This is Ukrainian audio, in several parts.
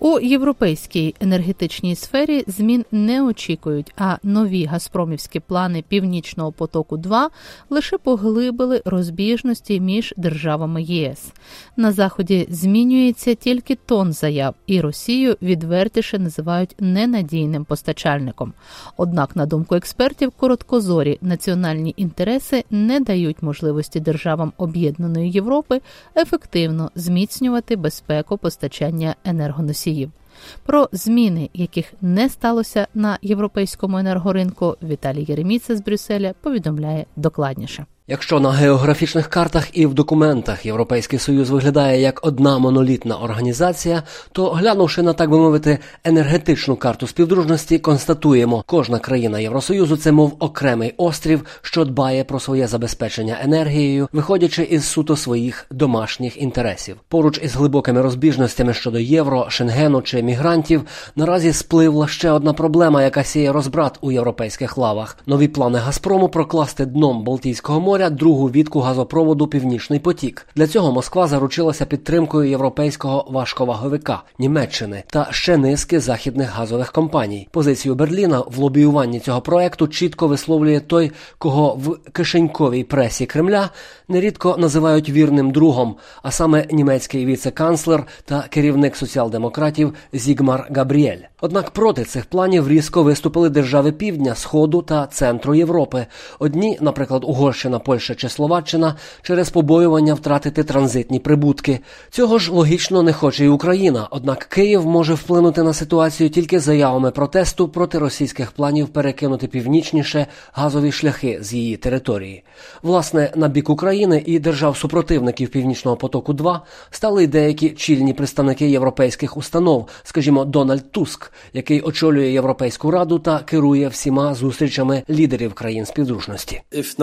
У європейській енергетичній сфері змін не очікують, а нові газпромівські плани «Північного потоку-2» лише поглибили розбіжності між державами ЄС. На Заході змінюється тільки тон заяв, і Росію відвертіше називають ненадійним постачальником. Однак, на думку експертів, короткозорі національні інтереси не дають можливості державам Об'єднаної Європи ефективно зміцнювати безпеку постачання енергоносіїв. Про зміни, яких не сталося на європейському енергоринку, Віталій Єреміца з Брюсселя повідомляє докладніше. Якщо на географічних картах і в документах Європейський Союз виглядає як одна монолітна організація, то, глянувши на, так би мовити, енергетичну карту співдружності, констатуємо, кожна країна Євросоюзу – це мов окремий острів, що дбає про своє забезпечення енергією, виходячи із суто своїх домашніх інтересів. Поруч із глибокими розбіжностями щодо євро, Шенгену чи мігрантів, наразі спливла ще одна проблема, яка сіє розбрат у європейських лавах. Нові плани «Газпрому» прокласти дном Балтійського моря другу вітку газопроводу «Північний потік». Для цього Москва заручилася підтримкою європейського важковаговика – Німеччини та ще низки західних газових компаній. Позицію Берліна в лобіюванні цього проекту чітко висловлює той, кого в кишеньковій пресі Кремля нерідко називають вірним другом, а саме німецький віце-канцлер та керівник соціал-демократів Зігмар Габріель. Однак проти цих планів різко виступили держави Півдня, Сходу та Центру Європи. Одні, наприклад, Угорщина, Польща чи Словаччина, через побоювання втратити транзитні прибутки. Цього ж логічно не хоче і Україна, однак Київ може вплинути на ситуацію тільки заявами протесту проти російських планів перекинути північніше газові шляхи з її території. Власне, на бік України і держав-супротивників «Північного потоку-2» стали й деякі чільні представники європейських установ, скажімо, Дональд Туск, який очолює Європейську Раду та керує всіма зустрічами лідерів країн співдружності.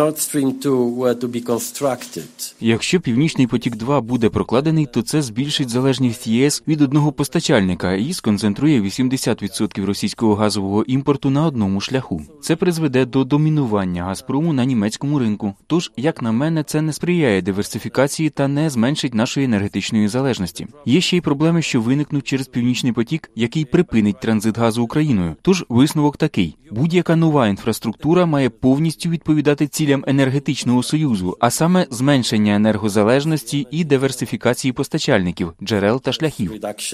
Якщо «Північний потік-2» буде прокладений, то це збільшить залежність ЄС від одного постачальника і сконцентрує 80% російського газового імпорту на одному шляху. Це призведе до домінування «Газпрому» на німецькому ринку. Тож, як на мене, це не сприяє диверсифікації та не зменшить нашої енергетичної залежності. Є ще й проблеми, що виникнуть через «Північний потік», який припинить транзит газу Україною. Тож, висновок такий. Будь-яка нова інфраструктура має повністю відповідати цілям енергетичного союзу, а саме зменшення енергозалежності і диверсифікації постачальників, джерел та шляхів.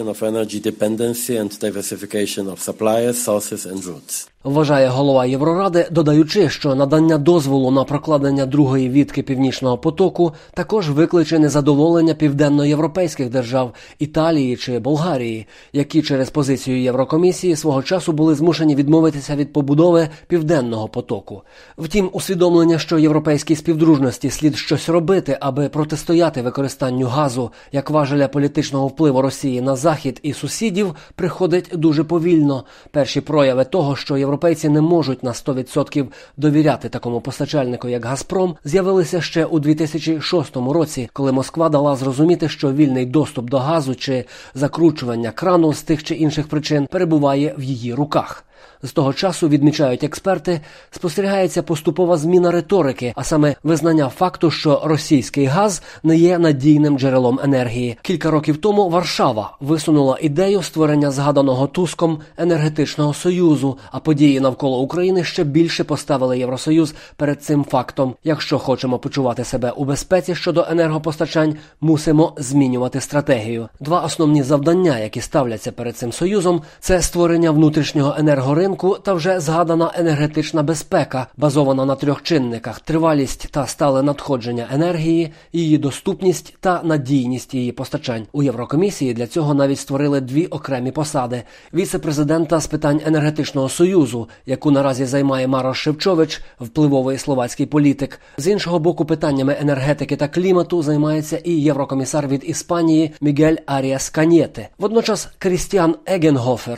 Вважає голова Євроради, додаючи, що надання дозволу на прокладення другої вітки «Північного потоку» також викличе незадоволення південноєвропейських держав Італії чи Болгарії, які через позицію Єврокомісії свого часу були змушені відмовитися від побудови «Південного потоку». Втім, усвідомлення, що європейській співдружності слід щось робити, аби протистояти використанню газу як важеля політичного впливу Росії на Захід і сусідів, приходить дуже повільно. Перші прояви того, що європейці не можуть на 100% довіряти такому постачальнику, як «Газпром», з'явилися ще у 2006 році, коли Москва дала зрозуміти, що вільний доступ до газу чи закручування крану з тих чи інших причин перебуває в її руках. З того часу, відмічають експерти, спостерігається поступова зміна риторики, а саме визнання факту, що російський газ не є надійним джерелом енергії. Кілька років тому Варшава висунула ідею створення згаданого Туском енергетичного союзу, а події навколо України ще більше поставили Євросоюз перед цим фактом. Якщо хочемо почувати себе у безпеці щодо енергопостачань, мусимо змінювати стратегію. Два основні завдання, які ставляться перед цим союзом, це створення внутрішнього енергоринку та вже згадана енергетична безпека, базована на трьох чинниках – тривалість та стале надходження енергії, її доступність та надійність її постачань. У Єврокомісії для цього навіть створили дві окремі посади – віце-президента з питань енергетичного союзу, яку наразі займає Марош Шевчович, впливовий словацький політик. З іншого боку, питаннями енергетики та клімату займається і єврокомісар від Іспанії Мігель Аріас Каньєте. Водночас Крістіан Егенхофер,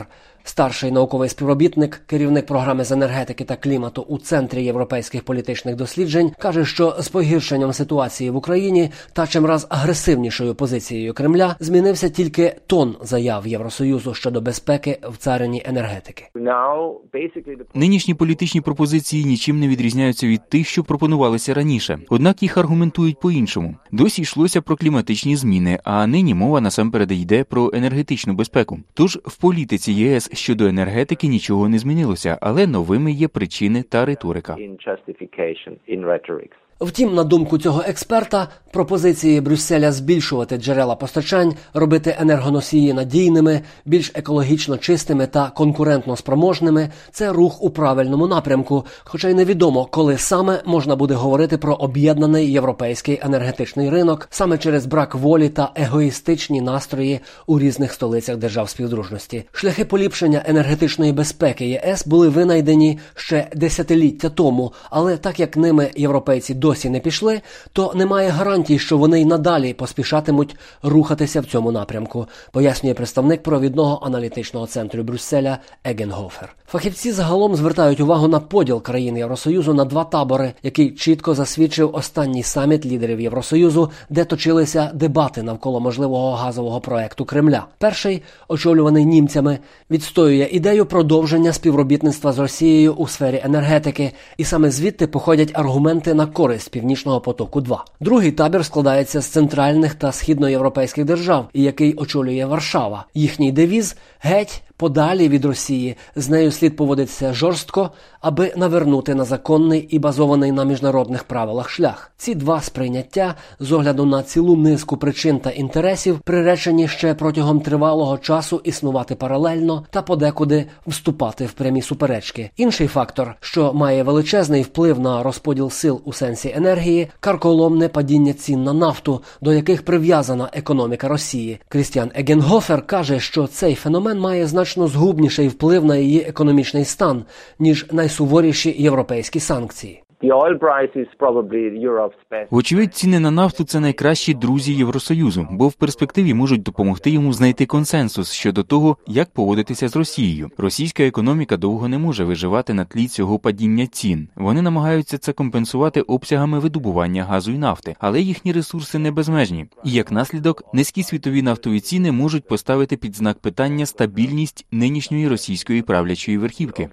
Старший науковий співробітник, керівник програми з енергетики та клімату у Центрі європейських політичних досліджень, каже, що з погіршенням ситуації в Україні та чимраз агресивнішою позицією Кремля змінився тільки тон заяв Євросоюзу щодо безпеки в царині енергетики. Нинішні політичні пропозиції нічим не відрізняються від тих, що пропонувалися раніше. Однак їх аргументують по-іншому. Досі йшлося про кліматичні зміни, а нині мова насамперед йде про енергетичну безпеку. Тож в політиці ЄС щодо енергетики нічого не змінилося, але новими є причини та риторика. Втім, на думку цього експерта, пропозиції Брюсселя збільшувати джерела постачань, робити енергоносії надійними, більш екологічно чистими та конкурентно спроможними – це рух у правильному напрямку, хоча й невідомо, коли саме можна буде говорити про об'єднаний європейський енергетичний ринок, саме через брак волі та егоїстичні настрої у різних столицях держав співдружності. Шляхи поліпшення енергетичної безпеки ЄС були винайдені ще десятиліття тому, але так як ними європейці досі не пішли, то немає гарантій, що вони й надалі поспішатимуть рухатися в цьому напрямку, пояснює представник провідного аналітичного центру Брюсселя Еген Гофер. Фахівці загалом звертають увагу на поділ країн Євросоюзу на два табори, який чітко засвідчив останній саміт лідерів Євросоюзу, де точилися дебати навколо можливого газового проекту Кремля. Перший, очолюваний німцями, відстоює ідею продовження співробітництва з Росією у сфері енергетики, і саме звідти походять аргументи на користь Північного потоку-2. Другий табір складається з центральних та східноєвропейських держав, і який очолює Варшава. Їхній девіз – «Геть, подалі від Росії, з нею слід поводитися жорстко, аби навернути на законний і базований на міжнародних правилах шлях». Ці два сприйняття, з огляду на цілу низку причин та інтересів, приречені ще протягом тривалого часу існувати паралельно та подекуди вступати в прямі суперечки. Інший фактор, що має величезний вплив на розподіл сил у сенсі енергії – карколомне падіння цін на нафту, до яких прив'язана економіка Росії. Крістіан Еген Гофер каже, що цей феномен має значно згубніший вплив на її економічний стан, ніж найсуворіші європейські санкції. Вочевидь, ціни на нафту – це найкращі друзі Євросоюзу, бо в перспективі можуть допомогти йому знайти консенсус щодо того, як поводитися з Росією. Російська економіка довго не може виживати на тлі цього падіння цін. Вони намагаються це компенсувати обсягами видобування газу і нафти, але їхні ресурси не безмежні. І як наслідок, низькі світові нафтові ціни можуть поставити під знак питання стабільність нинішньої російської правлячої верхівки.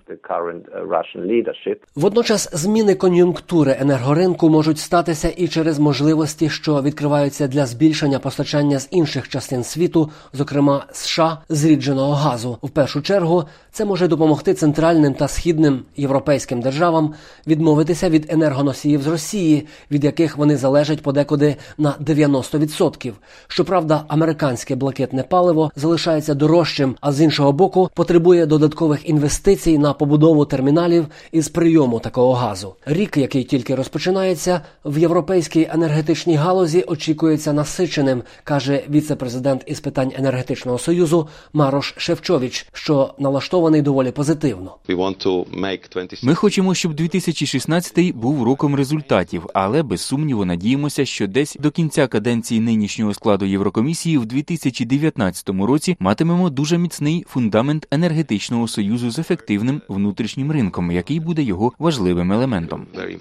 Водночас зміни кон'юнктури енергоринку можуть статися і через можливості, що відкриваються для збільшення постачання з інших частин світу, зокрема США, зрідженого газу. В першу чергу, це може допомогти центральним та східним європейським державам відмовитися від енергоносіїв з Росії, від яких вони залежать подекуди на 90%. Щоправда, американське блакитне паливо залишається дорожчим, а з іншого боку потребує додаткових інвестицій на побудову терміналів із прийому такого газу. Рік, який тільки розпочинається, в європейській енергетичній галузі очікується насиченим, каже віце-президент із питань енергетичного союзу Марош Шефчович, що налаштований доволі позитивно. Ми хочемо, щоб 2016 був роком результатів, але без сумніву надіємося, що десь до кінця каденції нинішнього складу Єврокомісії в 2019 році матимемо дуже міцний фундамент енергетичного союзу з ефективним внутрішнім ринком, який буде його важливим елементом.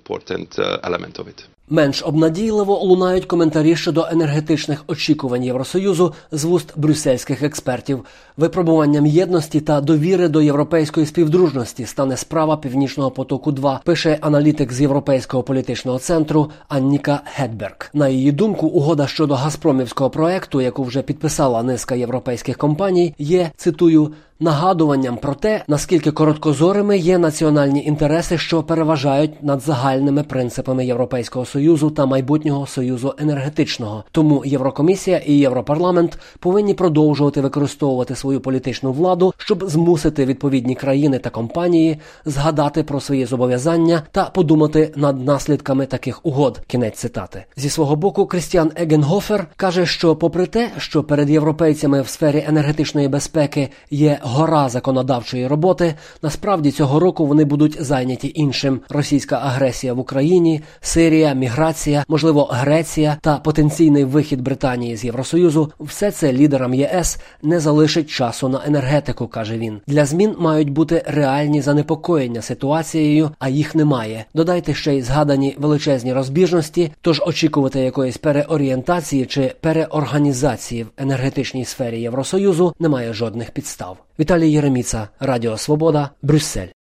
Менш обнадійливо лунають коментарі щодо енергетичних очікувань Євросоюзу з вуст брюссельських експертів. Випробуванням єдності та довіри до європейської співдружності стане справа Північного потоку-2, пише аналітик з Європейського політичного центру Анніка Гетберг. На її думку, угода щодо газпромівського проекту, яку вже підписала низка європейських компаній, є, цитую, нагадуванням про те, наскільки короткозорими є національні інтереси, що переважають над загальними принципами Європейського Союзу та майбутнього Союзу енергетичного. Тому Єврокомісія і Європарламент повинні продовжувати використовувати свою політичну владу, щоб змусити відповідні країни та компанії згадати про свої зобов'язання та подумати над наслідками таких угод. Кінець цитати. Зі свого боку, Крістіан Еген Гофер каже, що попри те, що перед європейцями в сфері енергетичної безпеки є гора законодавчої роботи, насправді цього року вони будуть зайняті іншим. Російська агресія в Україні, Сирія, міграція, можливо, Греція та потенційний вихід Британії з Євросоюзу – все це лідерам ЄС не залишить часу на енергетику, каже він. Для змін мають бути реальні занепокоєння ситуацією, а їх немає. Додайте ще й згадані величезні розбіжності, тож очікувати якоїсь переорієнтації чи переорганізації в енергетичній сфері Євросоюзу немає жодних підстав. Віталій Єреміца, Радіо Свобода, Брюссель.